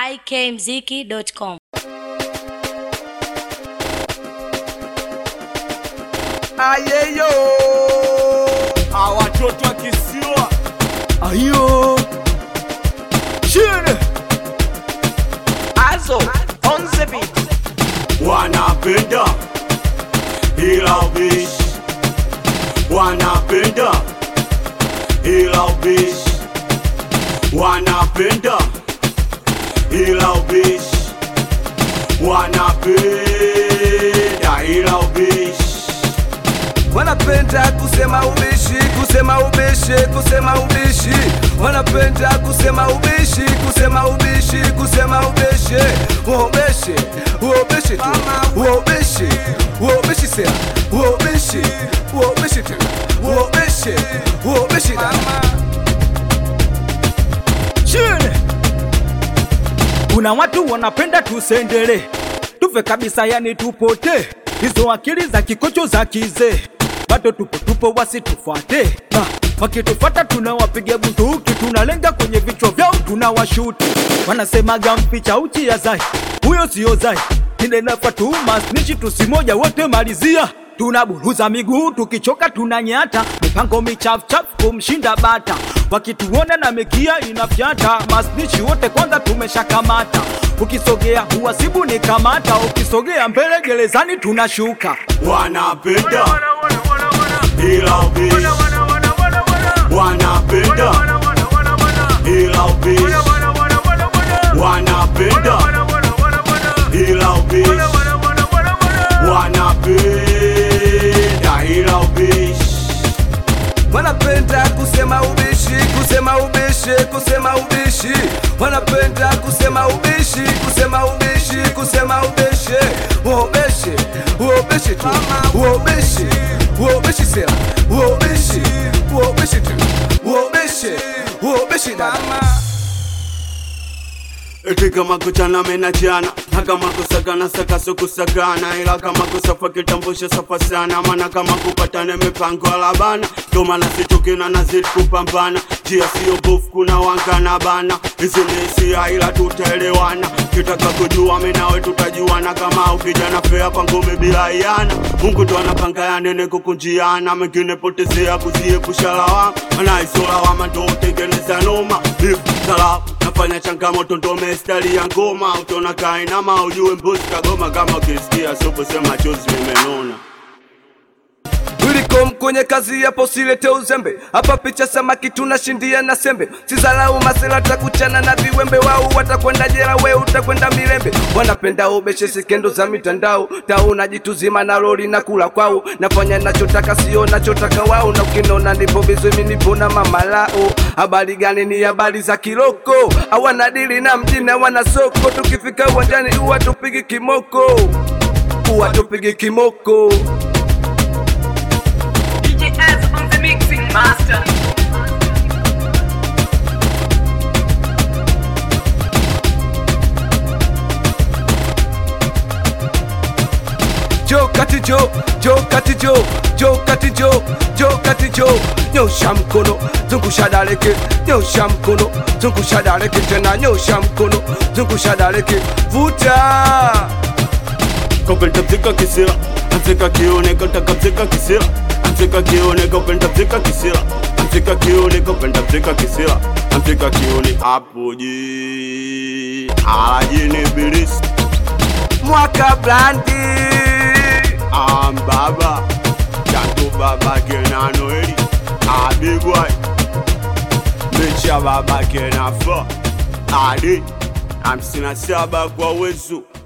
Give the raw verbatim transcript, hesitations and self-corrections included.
i k mziki dot com. Ayeyo awatoto akisiwa ayo chini Azo on the beat. wanapenda ila ubishi, wanapenda ila ubishi, wanapenda ila ubishi, wanapenda ila ubishi, wanapenda kusema ubishi, kusema ubishi, kusema ubishi, wanapenda kusema ubishi, kusema ubishi, kusema ubishi, uobishi, uobishi tu, uobishi, uobishi sema, uobishi, uobishi tu, uobishi, uobishi dama. Chini kuna watu wanapenda tusendele tufe kabisa, yani tupote hizo akili za kikocho za kize, bado tupo tupo wasitufuate, na wakitufuata tunawapiga bunduki, tunalenga kwenye vichwa vyao tunawashuti. Wanasemaga mpicha uchi ya zai, huyo sio zai, nile nafatuma snitchi tusimoja wote malizia, tunaburuza miguu tukichoka tunanyata, mipango michafu chafu kumshinda bata, wakituona na mekia inafyata, masnichi wote kwanza tumeshakamata, ukisogea huwasibu ni kamata, ukisogea mbele gerezani tunashuka. wanapenda ila ubishi, wanapenda ila ubishi, wanapenda ila ubishi, wanapenda ila ubishi, Wanapenda kusema ubishi, kusema ubishi, kusema ubishi, wanapenda kusema ubishi, kusema ubishi, kusema ubishi, uobishi, uobishi tu, uobishi, uobishi sema, uobishi, uobishi tu, uobishi, uobishi dama. eti kama kuchana mena chana, na kama kusakana saka so kusakana, ila kama kusafa kitambusha safa sana, mana kama kupatane mipango alabana, ndo maana sichokina na zidi kupambana, jia siyo bofu kuna wangana bana, hizi ni hisia ila tutaelewana, kitaka kujua minawe tutajuana, kama ukijana fea pangome bila iana, Mungu ndo anapanga ya nene kukunjiana, mengine potezea kuzie kushalawa, anaisola wama ndo utengeneza noma, if salamu nafanya changamoto ndo mestari ya ngoma, utona kainama ujue mbuzi kagoma, kama ukisikia sopo sema chozi limenona. Ulikom kwenye kazi yapo silete uzembe, hapa picha samaki tunashindia na sembe, sizalau masela takuchana na viwembe, wao watakwenda jela we utakwenda milembe, wanapenda ubeshe sikendo za mitandao, tao najituzima na loli na kula kwao, nafanya nachotaka sio nachotaka wao, na ukinona nipo bizwe mimi nipo na mama lao, habari gani ni habari za kiloko, hawana dili na mjini hawana soko, tukifika uwanjani huwa tupigi kimoko, huwa tupigi kimoko. D J Az on the mixing master. Jo kati jo, jo kati jo, jo kati jo, jo kati jo, nyosha mkono, zungusha daleke, nyosha mkono, zungusha daleke tena, nyosha mkono, zungusha daleke, vuta. Kopenda mzika kisira, mzika kione kotaka mzika kisira, mzika kione kopenda mzika kisira, mzika kione kopenda mzika kisira, mzika kione apoji alajini bilisi Mwaka blandi ambaba janto baba kena noeli abigwai mecha baba kena fa adi hamsini na saba kwa wezu.